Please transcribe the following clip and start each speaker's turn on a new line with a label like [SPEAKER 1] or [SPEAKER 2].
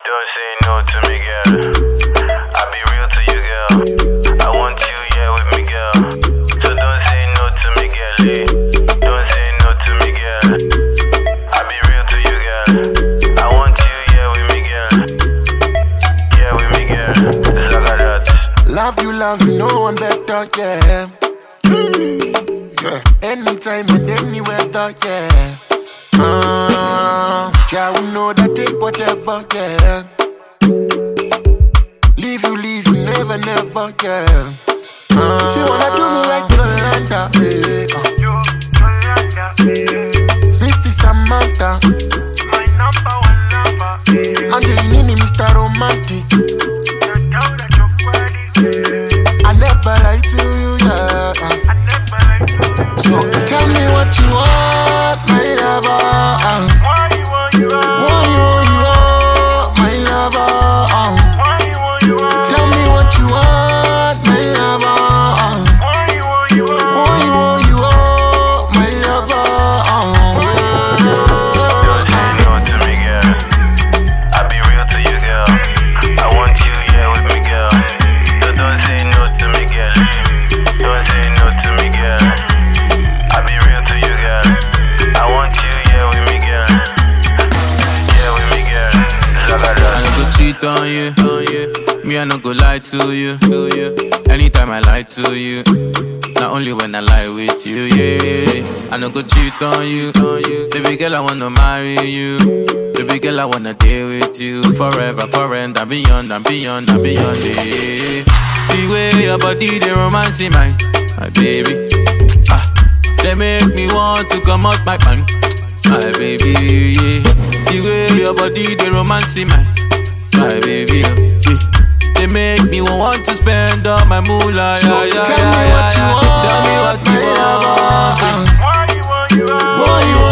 [SPEAKER 1] Don't say no to me, girl. I'll be real to you, girl. I want you, yeah, with me, girl. So don't say no to me, girl. Don't say no to me, girl. I'll be real to you, girl. I want you, yeah, with me, girl. Yeah, with me, girl. Zagadat.
[SPEAKER 2] Love you, no one better, yeah. Yeah. Anytime and anywhere, yeah. Yeah, we know that take whatever, yeah. Leave you, never, yeah. She wanna do me like Yolanda, Sissy Samantha,
[SPEAKER 3] my number one lover.
[SPEAKER 2] Angelini, Mr. Romantic. I never lie to you, yeah. So tell me what you want, my lover.
[SPEAKER 3] What you want,
[SPEAKER 2] my lover. Tell me what you want, my lover.
[SPEAKER 3] What you want,
[SPEAKER 2] my lover.
[SPEAKER 1] Don't say no to me, girl. I'll be real to you, girl. I want you, yeah, with me, girl. So don't say no to me, girl. Don't say no to me, girl. I'll be real to you, girl. I want you, yeah, with me, girl. Yeah, with me, girl. Zagadat.
[SPEAKER 4] I no go cheat on you, me I no go lie to you. Anytime I lie to you, not only when I lie with you, yeah. I no go cheat on you, baby girl I wanna marry you. Baby girl I wanna deal with you forever, and beyond, yeah. The way your body they romance mine, my baby. They make me want to come out my mind, my baby, yeah. The way your body they romance mine, my baby, yeah. They make me want to spend all my moolah,
[SPEAKER 2] So
[SPEAKER 4] yeah.
[SPEAKER 2] tell me what you want,
[SPEAKER 4] Tell me what you
[SPEAKER 2] my
[SPEAKER 4] want.
[SPEAKER 2] lover.
[SPEAKER 3] what you want,
[SPEAKER 2] What you want,